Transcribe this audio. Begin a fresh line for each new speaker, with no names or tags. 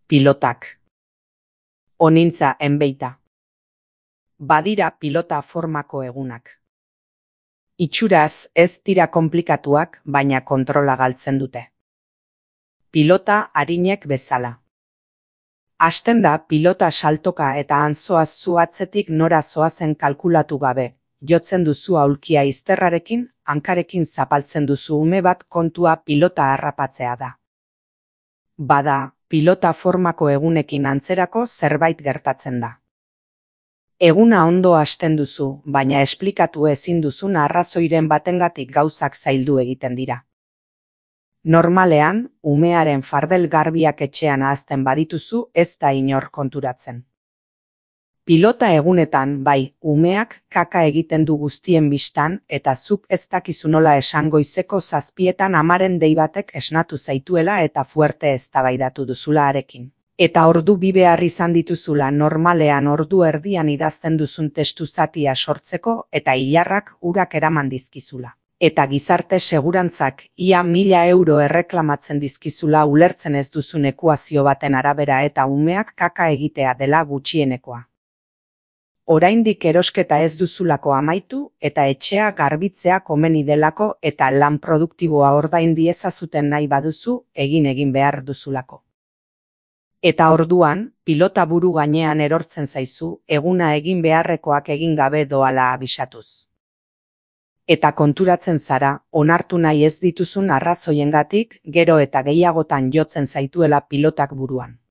Pilotak. Onintza enbeita. Badira pilota formako egunak. Itxuraz ez dira konplikatuak, baina kontrola galtzen dute. Pilota arinek bezala. Hasten da pilota saltoka eta antzoaz zu atzetik nora zoazen kalkulatu gabe. Jotzen duzu aulkia izterrarekin, hankarekin zapaltzen duzu ume bat, kontua pilota harrapatzea da. Bada, pilota formako egunekin antzerako zerbait gertatzen da. Eguna ondo hasten duzu, baina esplikatu ezin duzun arrazoiren batengatik gauzak zaildu egiten dira. Normalean, umearen fardel garbiak etxean ahazten badituzu, ez da inor konturatzen. Pilota egunetan, bai, umeak kaka egiten du guztien bistan, eta zuk ez dakizu nola esan goizeko 7:00 amaren dei batek esnatu zaituela eta fuerte eztabaidatu duzula harekin. Eta ordu bi behar izan dituzula normalean ordu erdian idazten duzun testu zatia sortzeko eta ilarrak urak eraman dizkizula. Eta gizarte segurantzak ia 1000 euro erreklamatzen dizkizula ulertzen ez duzun ekuazio baten arabera eta umeak kaka egitea dela gutxienekoa. Oraindik erosketa ez duzulako amaitu eta etxea garbitzea komeni delako eta lan produktiboa ordaindi ezazuten nahi baduzu egin behar duzulako. Eta orduan, pilota buru gainean erortzen zaizu, eguna egin beharrekoak egin gabe doala abisatuz. Eta konturatzen zara, onartu nahi ez dituzun arrazoiengatik, gero eta gehiagotan jotzen zaituela pilotak buruan.